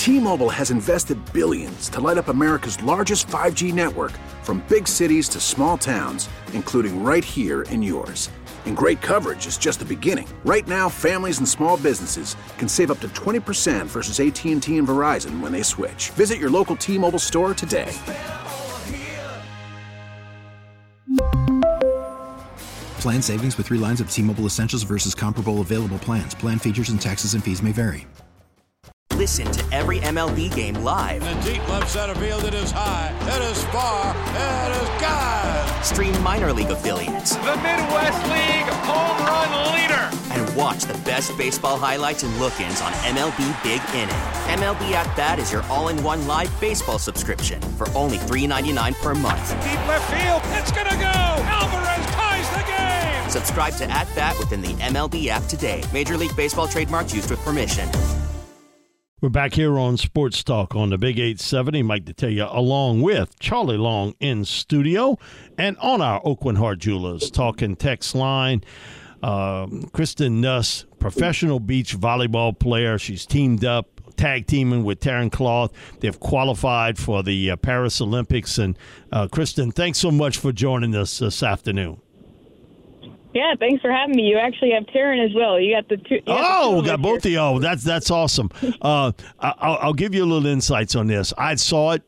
T-Mobile has invested billions to light up America's largest 5G network, from big cities to small towns, including right here in yours. And great coverage is just the beginning. Right now, families and small businesses can save up to 20% versus AT&T and Verizon when they switch. Visit your local T-Mobile store today. Plan savings with 3 lines of T-Mobile Essentials versus comparable available plans. Plan features and taxes and fees may vary. Listen to every MLB game live. In the deep left center field, it is high, it is far, it is gone. Stream minor league affiliates. The Midwest League home run leader. And watch the best baseball highlights and look-ins on MLB Big Inning. MLB At Bat is your all-in-one live baseball subscription for only $3.99 per month. Deep left field, it's gonna go. Alvarez ties the game. Subscribe to At Bat within the MLB app today. Major League Baseball trademarks used with permission. We're back here on Sports Talk on the Big 870. Mike Detillier along with Charlie Long in studio. And on our Oakland Heart Jewelers talking text line, Kristen Nuss, professional beach volleyball player. She's teamed up, tag teaming with Taryn Cloth. They've qualified for the Paris Olympics. And Kristen, thanks so much for joining us this afternoon. Yeah, thanks for having me. You actually have Taryn as well. You got the two. We got both of you. That's awesome. I'll give you a little insights on this. I saw it,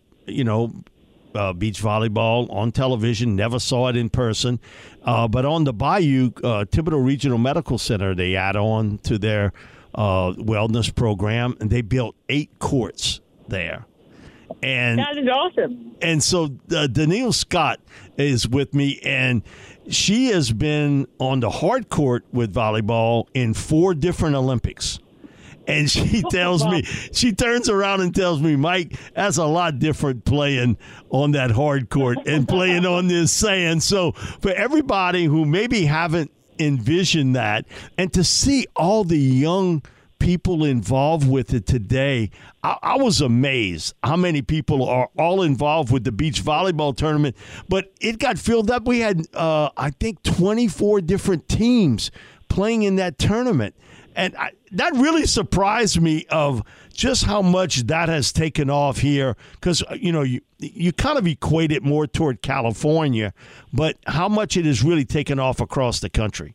beach volleyball on television. Never saw it in person. But on the Bayou, Thibodeau Regional Medical Center, they add on to their wellness program, and they built 8 courts there. And that is awesome. And so Danielle Scott is with me, and she has been on the hard court with volleyball in 4 different Olympics. And she tells me, she turns around and tells me, Mike, that's a lot different playing on that hard court and playing on this sand. So for everybody who maybe haven't envisioned that, and to see all the young people involved with it today, I was amazed how many people are all involved with the beach volleyball tournament. But it got filled up. We had, I think, 24 different teams playing in that tournament. And that really surprised me of just how much that has taken off here, because, you kind of equate it more toward California, but how much it has really taken off across the country.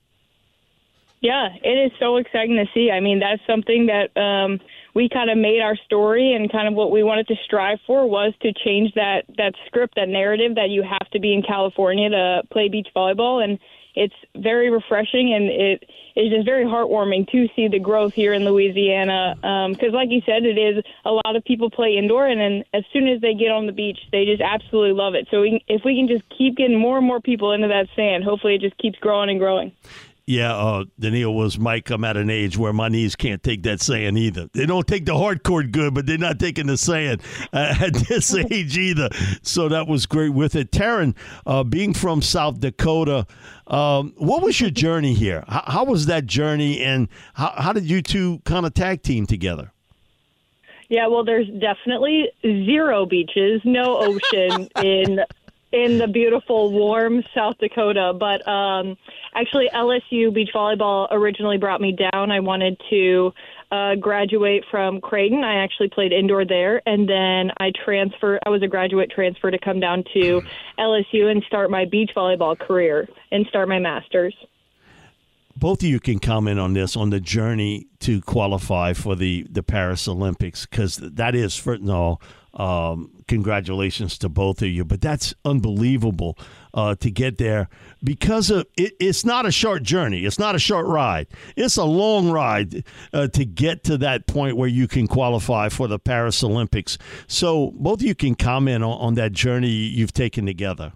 Yeah, it is so exciting to see. I mean, that's something that we kind of made our story, and kind of what we wanted to strive for was to change that script, that narrative that you have to be in California to play beach volleyball. And it's very refreshing, and it is just very heartwarming to see the growth here in Louisiana. Because like you said, it is a lot of people play indoor, and then as soon as they get on the beach, they just absolutely love it. So if we can just keep getting more and more people into that sand, hopefully it just keeps growing and growing. Yeah, Daniil was, Mike, I'm at an age where my knees can't take that sand either. They don't take the hard court good, but they're not taking the sand at this age either. So that was great with it. Taryn, being from South Dakota, what was your journey here? How was that journey, and how did you two kind of tag team together? Yeah, well, there's definitely 0 beaches, no ocean in the beautiful, warm South Dakota. But actually, LSU beach volleyball originally brought me down. I wanted to graduate from Creighton. I actually played indoor there, and then I was a graduate transfer to come down to LSU and start my beach volleyball career and start my master's. Both of you can comment on this, on the journey to qualify for the Paris Olympics, because that is, first of all, congratulations to both of you. But that's unbelievable to get there, because it's not a short journey. It's not a short ride. It's a long ride to get to that point where you can qualify for the Paris Olympics. So both of you can comment on that journey you've taken together.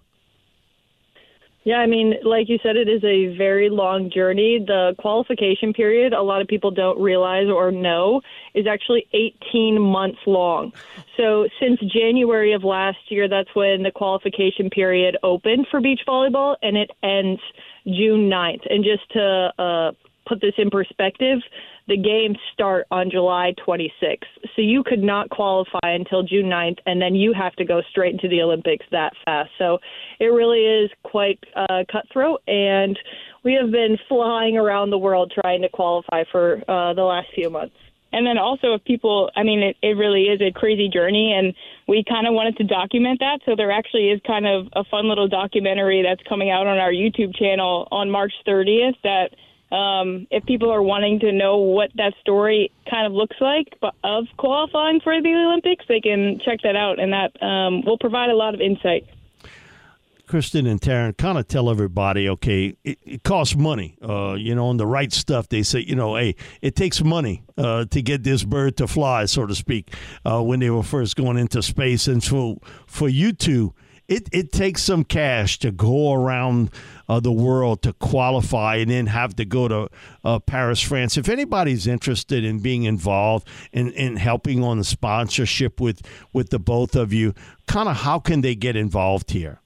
Yeah, I mean, like you said, it is a very long journey. The qualification period, a lot of people don't realize or know, is actually 18 months long. So since January of last year, that's when the qualification period opened for beach volleyball, and it ends June 9th. And just to put this in perspective, the games start on July 26th. So you could not qualify until June 9th, and then you have to go straight into the Olympics that fast. So it really is quite cutthroat, and we have been flying around the world trying to qualify for the last few months. And then also if people, I mean, it really is a crazy journey, and we kind of wanted to document that. So there actually is kind of a fun little documentary that's coming out on our YouTube channel on March 30th that if people are wanting to know what that story kind of looks like of qualifying for the Olympics, they can check that out, and that will provide a lot of insight. Kristen and Taryn, kind of tell everybody, okay, it costs money. On the right stuff, they say, hey, it takes money to get this bird to fly, so to speak, when they were first going into space. And so for you two, it takes some cash to go around the world to qualify and then have to go to Paris, France. If anybody's interested in being involved in helping on the sponsorship with the both of you, kind of how can they get involved here?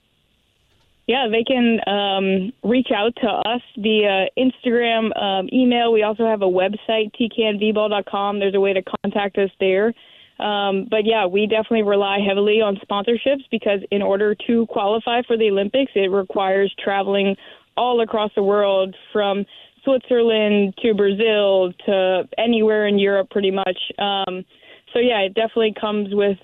Yeah, they can reach out to us via Instagram, email. We also have a website, tcanvball.com. There's a way to contact us there. But, yeah, we definitely rely heavily on sponsorships because in order to qualify for the Olympics, it requires traveling all across the world from Switzerland to Brazil to anywhere in Europe pretty much. So, yeah, it definitely comes with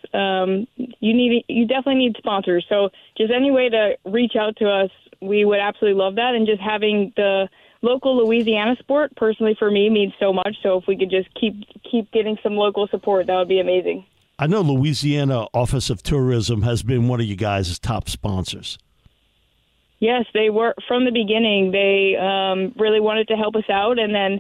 you definitely need sponsors. So just any way to reach out to us, we would absolutely love that. And just having the local Louisiana sport, personally for me, means so much. So if we could just keep getting some local support, that would be amazing. I know Louisiana Office of Tourism has been one of you guys' top sponsors. Yes, they were from the beginning. They really wanted to help us out. And then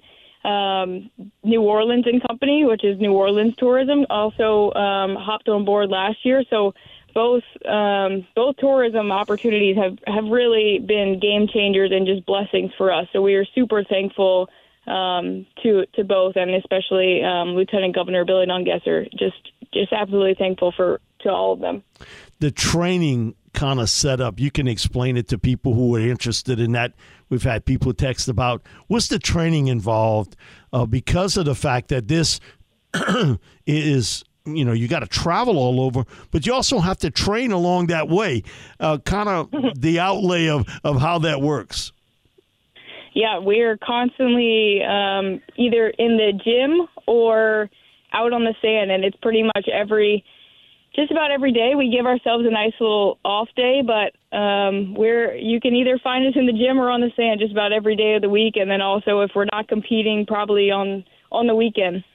New Orleans and Company, which is New Orleans Tourism, also hopped on board last year. So both tourism opportunities have really been game changers and just blessings for us. So we are super thankful to both, and especially Lieutenant Governor Billy Nungesser. Just absolutely thankful to all of them. The training kind of set up, you can explain it to people who are interested in that. We've had people text about what's the training involved because of the fact that this is, you got to travel all over, but you also have to train along that way, kind of the outlay of how that works. Yeah, we're constantly either in the gym or out on the sand, and it's pretty much just about every day we give ourselves a nice little off day, but you can either find us in the gym or on the sand just about every day of the week, and then also if we're not competing, probably on the weekend.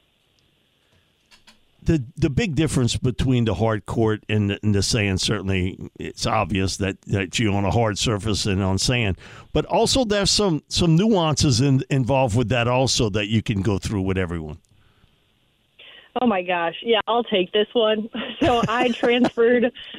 The big difference between the hard court and the sand, certainly it's obvious that you're on a hard surface and on sand, but also there's some nuances involved with that also that you can go through with everyone. Oh, my gosh. Yeah, I'll take this one. So I transferred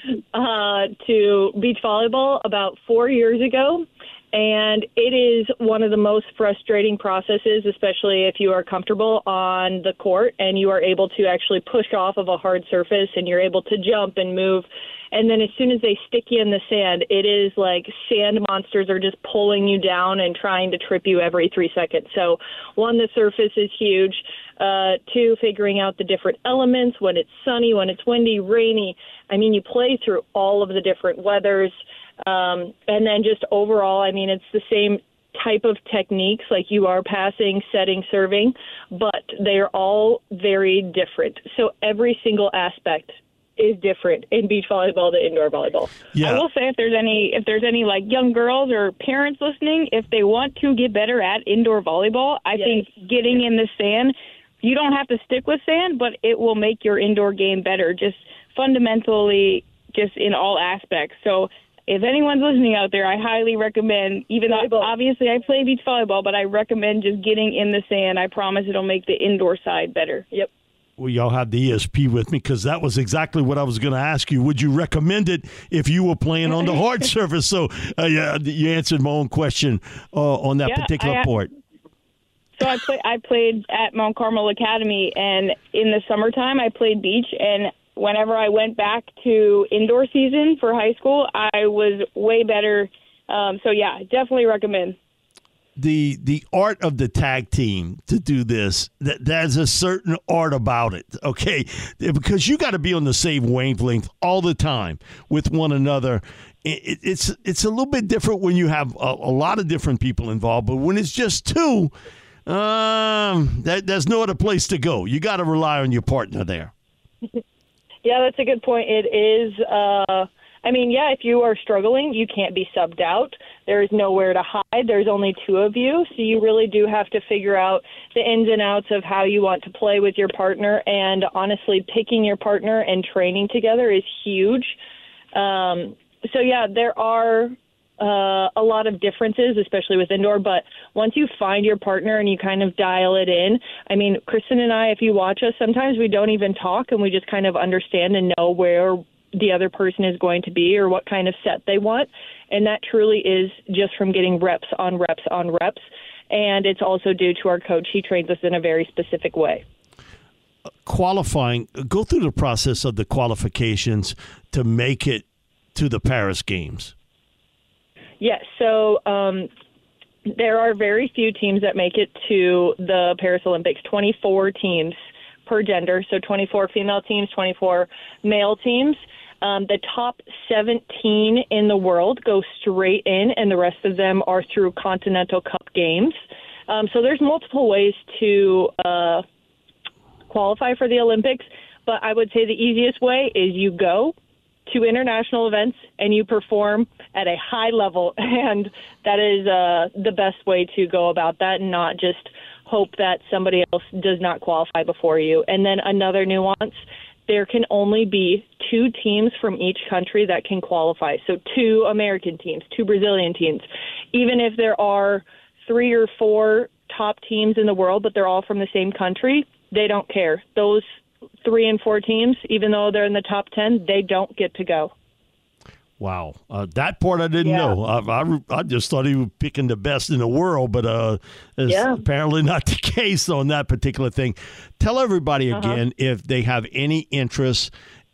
to beach volleyball about 4 years ago, and it is one of the most frustrating processes, especially if you are comfortable on the court and you are able to actually push off of a hard surface and you're able to jump and move. And then as soon as they stick you in the sand, it is like sand monsters are just pulling you down and trying to trip you every 3 seconds. So, one, the surface is huge. Two, figuring out the different elements, when it's sunny, when it's windy, rainy. I mean, you play through all of the different weathers. And then just overall, I mean, it's the same type of techniques, like you are passing, setting, serving, but they're all very different. So every single aspect is different in beach volleyball to indoor volleyball. Yeah. I will say if there's any like young girls or parents listening, if they want to get better at indoor volleyball, I think getting in the sand, you don't have to stick with sand, but it will make your indoor game better, just fundamentally, just in all aspects. So if anyone's listening out there, I highly recommend, even though obviously I play beach volleyball, but I recommend just getting in the sand. I promise it'll make the indoor side better. Yep. Well, y'all have the ESP with me because that was exactly what I was going to ask you. Would you recommend it if you were playing on the hard surface? So, yeah, you answered my own question on that particular part. So I played at Mount Carmel Academy, and in the summertime I played beach, and whenever I went back to indoor season for high school, I was way better. So, yeah, definitely recommend. The art of the tag team to do this, there's a certain art about it, okay? Because you got to be on the same wavelength all the time with one another. It's a little bit different when you have a lot of different people involved, but when it's just two, there's no other place to go. You got to rely on your partner there. Yeah, that's a good point. It is, if you are struggling, you can't be subbed out. There is nowhere to hide. There's only two of you, so you really do have to figure out the ins and outs of how you want to play with your partner. And honestly, picking your partner and training together is huge. There are a lot of differences, especially with indoor, but once you find your partner and you kind of dial it in, Kristen and I, if you watch us, sometimes we don't even talk and we just kind of understand and know where the other person is going to be or what kind of set they want. And that truly is just from getting reps on reps on reps. And it's also due to our coach. He trains us in a very specific way. Qualifying, go through the process of the qualifications to make it to the Paris Games. Yes, so there are very few teams that make it to the Paris Olympics, 24 teams per gender, so 24 female teams, 24 male teams. The top 17 in the world go straight in, and the rest of them are through Continental Cup games. So there's multiple ways to qualify for the Olympics, but I would say the easiest way is you go to international events and you perform at a high level, and that is the best way to go about that, and not just hope that somebody else does not qualify before you. And then another nuance, there can only be 2 teams from each country that can qualify. So 2 American teams, 2 Brazilian teams. Even if there are 3 or 4 top teams in the world, but they're all from the same country, they don't care. Those 3 and 4 teams, even though they're in the top 10, they don't get to go. Wow. That part I didn't know. I just thought he was picking the best in the world, but it's apparently not the case on that particular thing. Tell everybody again, if they have any interest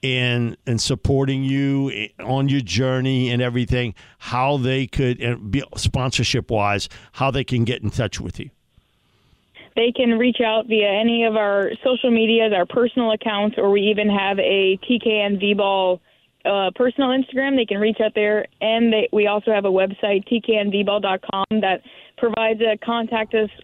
in supporting you on your journey and everything, how they could, and be sponsorship-wise, how they can get in touch with you. They can reach out via any of our social medias, our personal accounts, or we even have a TKN V-Ball personal Instagram. They can reach out there, and we also have a website, tknvball.com, that provides a contact us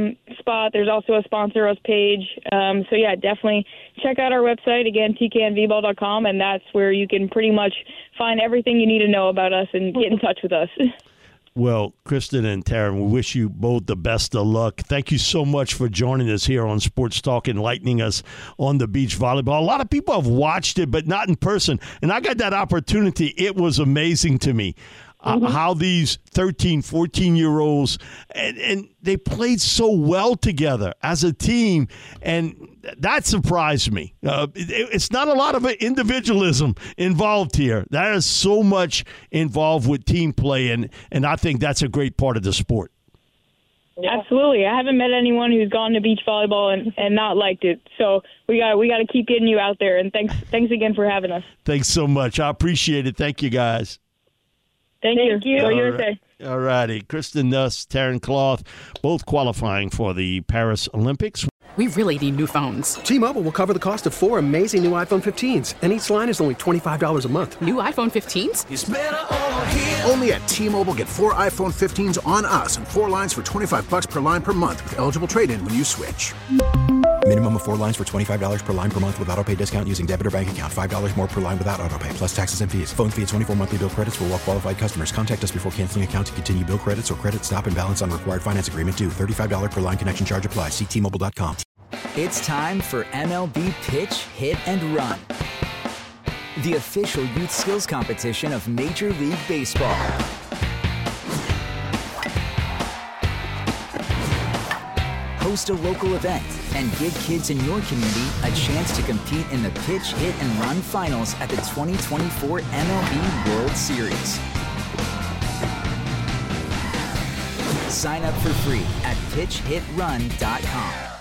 spot. There's also a sponsor us page. Definitely check out our website, again, tknvball.com, and that's where you can pretty much find everything you need to know about us and get in touch with us. Well, Kristen and Taryn, we wish you both the best of luck. Thank you so much for joining us here on Sports Talk, enlightening us on the beach volleyball. A lot of people have watched it, but not in person. And I got that opportunity. It was amazing to me how these 13, 14-year-olds, and they played so well together as a team, and that surprised me. It's not a lot of individualism involved here. There is so much involved with team play, and I think that's a great part of the sport. Yeah. Absolutely. I haven't met anyone who's gone to beach volleyball and not liked it. So we got to keep getting you out there, and thanks again for having us. Thanks so much. I appreciate it. Thank you, guys. Thank you. Go USA. All righty. Kristen Nuss, Taryn Cloth, both qualifying for the Paris Olympics. We really need new phones. T-Mobile will cover the cost of 4 amazing new iPhone 15s, and each line is only $25 a month. New iPhone 15s? It's better over here. Only at T-Mobile, get 4 iPhone 15s on us and 4 lines for $25 per line per month with eligible trade-in when you switch. Minimum of 4 lines for $25 per line per month with autopay discount using debit or bank account. $5 more per line without autopay, plus taxes and fees. Phone fee at 24 monthly bill credits for well-qualified customers. Contact us before canceling account to continue bill credits or credit stop and balance on required finance agreement due. $35 per line connection charge applies. See T-Mobile.com. It's time for MLB Pitch, Hit, and Run, the official youth skills competition of Major League Baseball. Host a local event and give kids in your community a chance to compete in the Pitch, Hit, and Run finals at the 2024 MLB World Series. Sign up for free at pitchhitrun.com.